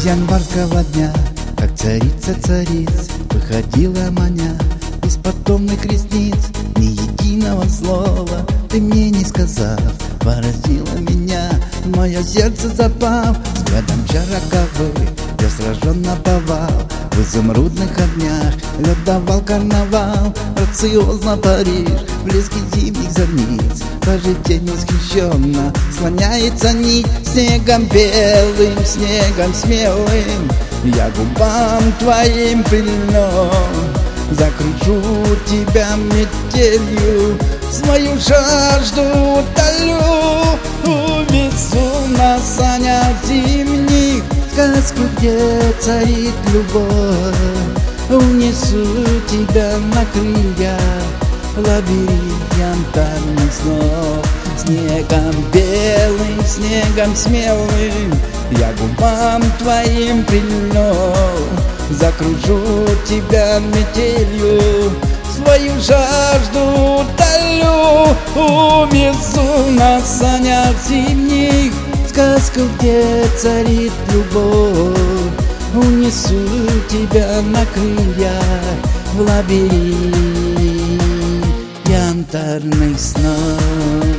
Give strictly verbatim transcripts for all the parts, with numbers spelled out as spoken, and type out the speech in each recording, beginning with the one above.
Из январского дня, как царица цариц, выходила маня из потомных ресниц. Ни единого слова ты мне не сказав, поразила меня, в мое сердце запав. Взглядом широковых я сражен наповал, в изумрудных огнях лед давал карнавал. Грациозно Париж, в блеске зимних зорниц, даже тень восхищенно слоняется нить. Снегом белым, снегом смелым я губам твоим прильну, закружу тебя метелью, свою жажду утолю. Увезу на санях зимних сказку, где царит любовь. Унесу тебя на крыльях в лабиринт янтарных снов. Снегом белым, снегом смелым я губам твоим прильну, закружу тебя метелью, свою жажду утолю. Увезу на санях зимних сказку, где царит любовь. Унесу тебя на крыльях в лабиринт янтарных снов.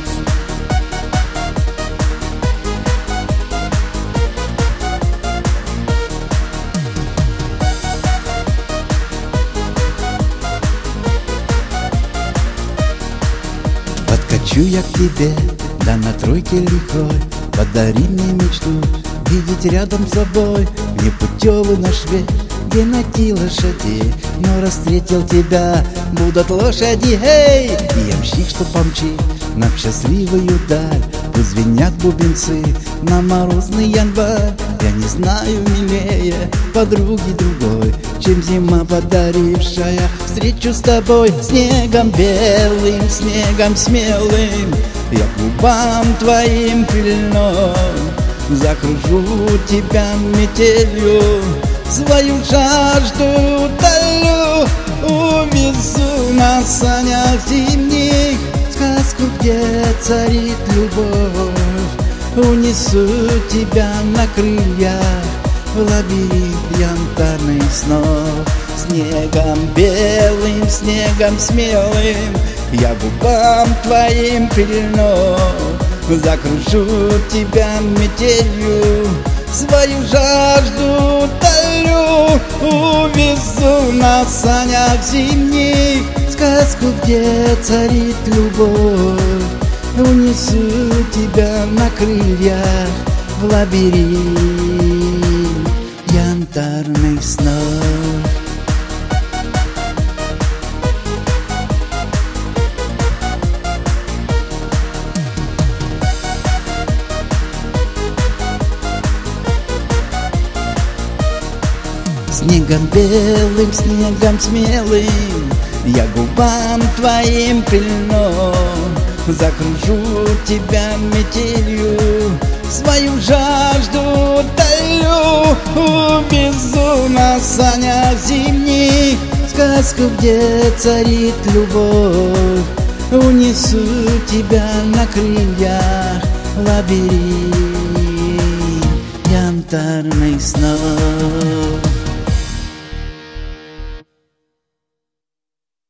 Подкачу я к тебе, да на тройке лихой, подари мне мечту видеть рядом с собой. Непутевый наш век, где найти лошадей, но раз встретил тебя, будут лошади, эй! И ямщик, что помчит нам в счастливую даль, пусть звенят бубенцы на морозный январь. Я не знаю милее подруги другой, чем зима, подарившая встречу с тобой. Снегом белым, снегом смелым я к губам твоим прильну, закружу тебя метелью, свою жажду утолю. Увезу на санях зимних сказку, где царит любовь. Унесу тебя на крыльях в лабиринт янтарных снов. Снегом белым, снегом смелым я губам твоим прильну, закружу тебя метелью, свою жажду утолю. Увезу на санях зимних сказку, где царит любовь. Унесу тебя на крыльях в лабиринт янтарных снов. Снегом белым, снегом смелым я губам твоим прильну, закружу тебя метелью, свою жажду утолю. Увезу на санях зимних сказку, где царит любовь. Унесу тебя на крыльях в лабиринт янтарных снов.